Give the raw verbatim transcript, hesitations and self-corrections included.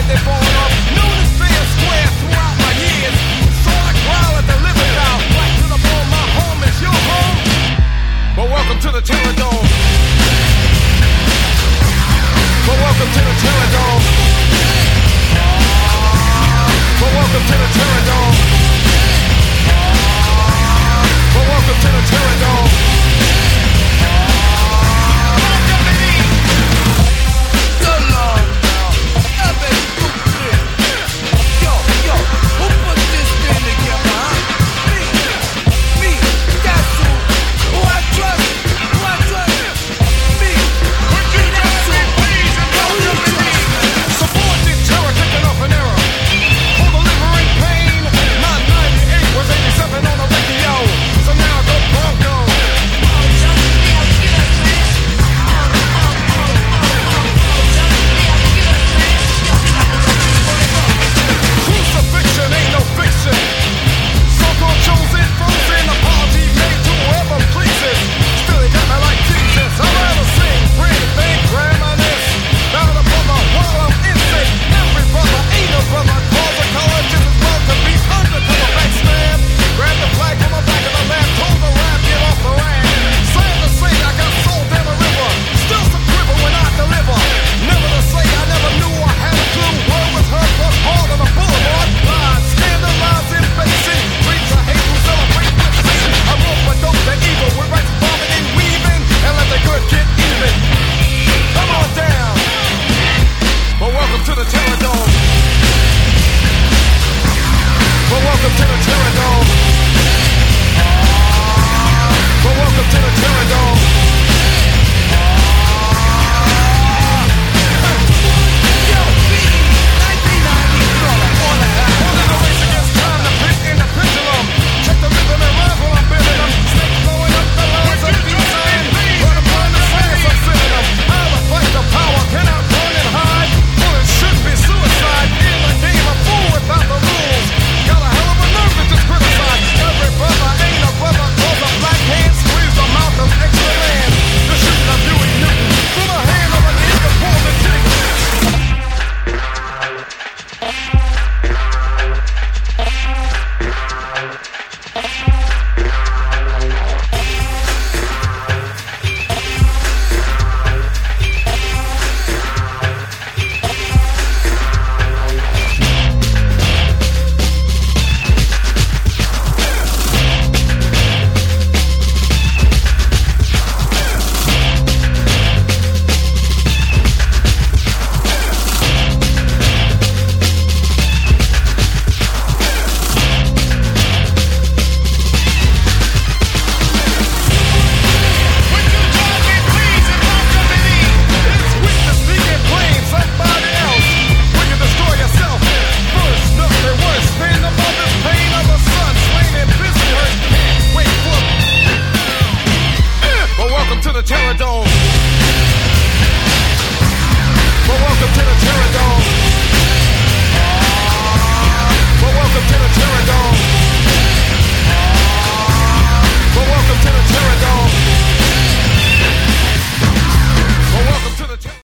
they've fallen off. Known as fair and square throughout my years. So I growl at the living now. Right to the bone, my home is your home. But welcome to the Terror Dome. But welcome to the Terror Dome. But welcome to the Terror Dome. But welcome to the Terror Dome. So long now. I've been stupid. Yo, yo, who put this thing together, huh? Me. Me. That's who. Who I trust. Who I trust. Me. Would you trust me, please? And who you trust? Subordinate terror taking off an error. For delivering pain. nine ninety-eight was eighty-seven on the radio. So now go Broncos. Crucifixion ain't no fiction. So-called chosen, frozen, apology made to whoever pleases. Still he got me like Jesus. I'd rather sing, pray, thank, reminisce. Now the brother while I'm insane. Every brother ain't a brother. Cause the color just as well to be undercover. Backstab. Grab the flag from the back of the lab. Told the rap, get off the rag. Sad to say, I got sold down the river. Still some quiver when I deliver. Never to say I never knew I had a clue. Word was heard was hard on the boulevard. Lies, scandalizing, facing. Dreams of hate who celebrate with sin. I wrote for dope the evil. With rights bombing and weaving. And let the good get even. Come on down. Well, welcome to the Terror Dome. Well, welcome to the Terror Dome. Well, welcome to the Terror Dome. Yo, B, nineteen ninety, all that. All in the race against time, the pit and the pendulum. Check the rhythm and rhymes while I'm building them. Snakes blowing up the lines of design. Run upon the science, I'm sending them. I reflect the power, cannot run and hide. Bullet should be suicide. In the game, a fool without the rules. Got a hell of a nerve to just criticize. Every brother ain't a brother. Cause a black hand squeeze the mouth of extra land. The shooting of Huey Newton. Through the hand of an eagle for the king. Terror Dome.